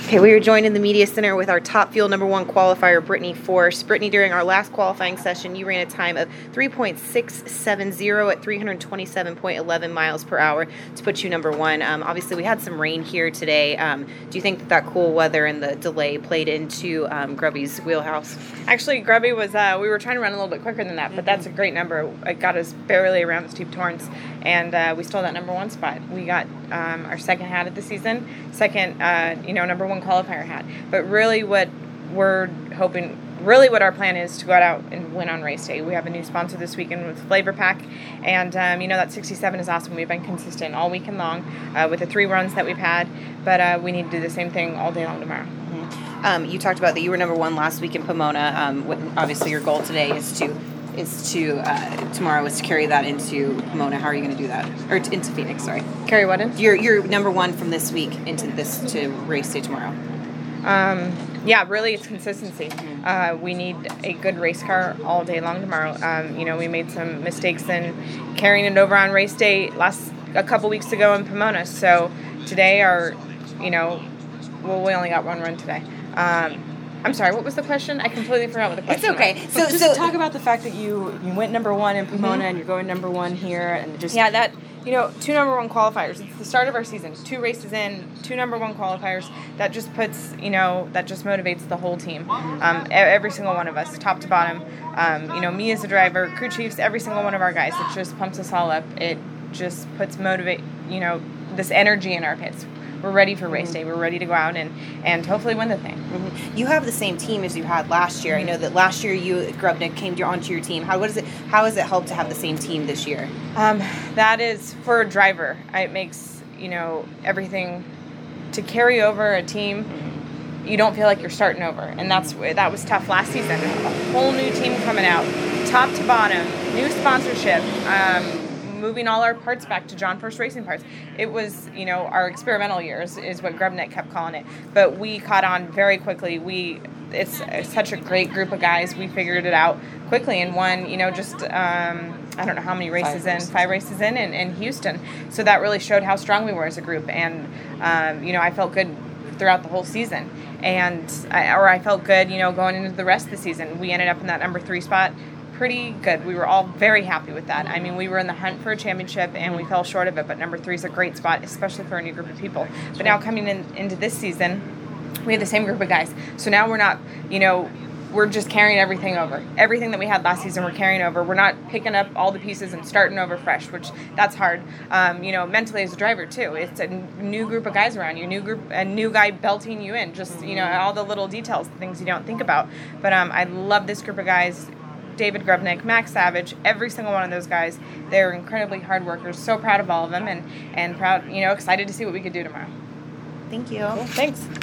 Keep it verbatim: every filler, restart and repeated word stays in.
Okay, we are joined in the media center with our top field number one qualifier, Brittany Force. Brittany, during our last qualifying session, you ran a time of three point six seven zero at three hundred twenty-seven point one one miles per hour to put you number one. Um, obviously, we had some rain here today. Um, do you think that that cool weather and the delay played into um, Grubby's wheelhouse? Actually, Grubby was, uh, we were trying to run a little bit quicker than that, but mm-hmm. that's a great number. It got us barely around the steep torrents, and uh, we stole that number one spot. We got um, our second hat of the season, second, uh, you know, number one qualifier hat. But really what we're hoping, really what our plan is to go out and win on race day. We have a new sponsor this weekend with Flavor Pack, and um, you know, that sixty-seven is awesome. We've been consistent all weekend long uh, with the three runs that we've had, but uh, we need to do the same thing all day long tomorrow. Mm-hmm. Um, you talked about that you were number one last week in Pomona. Um, what, obviously your goal today is to is to uh, tomorrow is to carry that into Pomona. How are you going to do that? Or t- into Phoenix, sorry. Carry what in? You're you're number one from this week into this to race day tomorrow. Um, yeah, really, it's consistency. Uh, we need a good race car all day long tomorrow. Um, you know, we made some mistakes in carrying it over on race day last a couple weeks ago in Pomona. So today, our, you know, well, we only got one run today. Um, I'm sorry, what was the question? I completely forgot what the question was. It's okay. Was. So, so just so talk about the fact that you, you went number one in Pomona mm-hmm. and you're going number one here, and just yeah, that. You know, two number one qualifiers. It's the start of our season. Two races in, two number one qualifiers. That just puts, you know, that just motivates the whole team. Um, every single one of us, top to bottom. Um, you know, me as a driver, crew chiefs, every single one of our guys. It just pumps us all up. It just puts motivate, you know, this energy in our pits. We're ready for race day. We're ready to go out and, and hopefully win the thing. Mm-hmm. You have the same team as you had last year. I know that last year you, Grubnick, came to, onto your team. How what is it? How has it helped to have the same team this year? Um, that is, for a driver, it makes, you know, everything, to carry over a team, you don't feel like you're starting over. And that's that was tough last season. A whole new team coming out, top to bottom, new sponsorship, um, moving all our parts back to John First Racing Parts. It was, you know, our experimental years is what Grubnick kept calling it. But we caught on very quickly. We, it's, it's such a great group of guys. We figured it out quickly and won, you know, just, um, I don't know how many races five in, races. five races in, in in Houston. So that really showed how strong we were as a group. And, um, you know, I felt good throughout the whole season. And, I, or I felt good, you know, going into the rest of the season. We ended up in that number three spot. Pretty good. We were all very happy with that. I mean, we were in the hunt for a championship and we fell short of it, but number three is a great spot, especially for a new group of people. But now coming in into this season, we have the same group of guys. So now we're not, you know, we're just carrying everything over. Everything that we had last season, we're carrying over. We're not picking up all the pieces and starting over fresh, which that's hard. Um, you know, mentally as a driver too. It's a new group of guys around you, new group, a new guy belting you in. Just, you know, all the little details, the things you don't think about. But um, I love this group of guys. David Grubnick, Max Savage, every single one of those guys. They're incredibly hard workers. So proud of all of them, and, and proud, you know, excited to see what we could do tomorrow. Thank you. Cool. Thanks.